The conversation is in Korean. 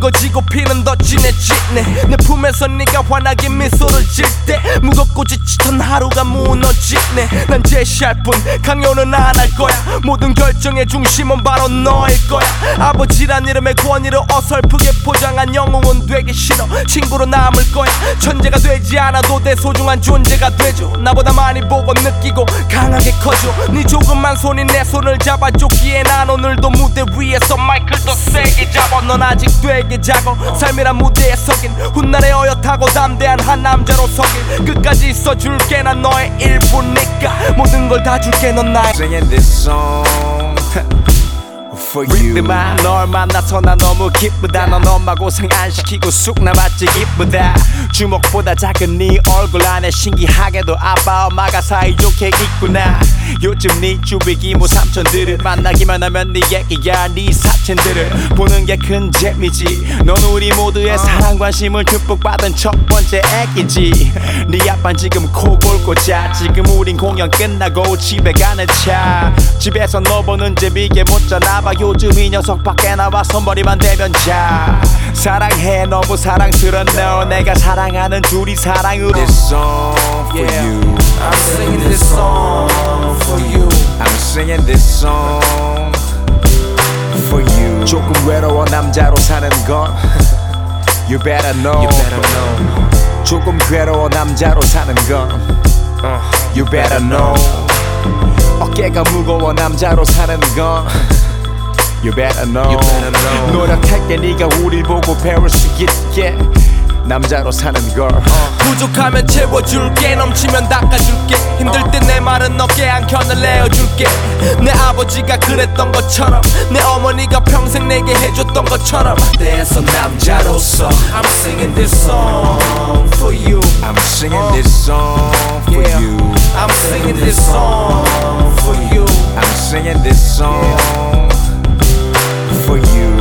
붉어지고 피는 더 진해지네. 내 품에서 네가 환하게 미소를 질 때 무겁고 지치던 하루가 무너지네. 난 제시할 뿐 강요는 안 할 거야. 모든 결정의 중심은 바로 너일 거야. 아버지란 이름의 권위를 어설프게 포장한 영웅은 되기 싫어. 친구로 남을 거야. 천재가 되지 않아도 내 소중한 존재가 되줘. 나보다 많이 보고 느끼고 강하게 커져. 네 조그만 손이 내 손을 잡아줬기에 난 오늘도 무대 위에서 마이크를 더 세게 잡아. 넌 아직 되게 작아. 삶이란 무대에 서긴 훗날에 어엿하고 담대한 한 남자로 서길. 끝까지 있어줄게. 난 너의 일부니까 모든 걸 다 줄게. 넌 나의 Singing this song for you. 널 만나서 나 너무 기쁘다. 넌 엄마 고생 안 시키고 쑥 나봤지 기쁘다. 주먹보다 작은 네 얼굴 안에 신기하게도 아빠 엄마가 사이좋게 있구나. 요즘 네 주위 이모 삼촌들을 만나기만 하면 네 얘기야. 네 사촌들을 보는 게 큰 재미지. 넌 우리 모두의 사랑 관심을 듬뿍 받은 첫 번째 애기지. 네 아빠는 지금 코 골고 자. 지금 우린 공연 끝나고 집에 가는 차. 집에서 너 보는 재미게 못 자나봐. 요즘 이 녀석 밖에 나와 손머리만 대면 자. 사랑해 너무 사랑스러운 너. 내가 사랑하는 둘이 사랑으로. This song for you. I'm singing this song for you. I'm singing this song for you. 조금 외로워 남자로 사는 건 You better know. You better know. 조금 괴로워 남자로 사는 건 You better know. 어깨가 무거워 남자로 사는 건 You better know. You better know. 노력할게 네가 우릴 보고 배울 수 있게. 남자로 사는 걸 부족하면 채워줄게. 넘치면 닦아줄게. 힘들 때 내 말은 어깨 한 켠을 내어줄게. 내 아버지가 그랬던 것처럼 내 어머니가 평생 내게 해줬던 것처럼 대해서 남자로서 I'm singing this song for you. I'm singing this song for Yeah. you. I'm singing this song for you. I'm singing this song for you.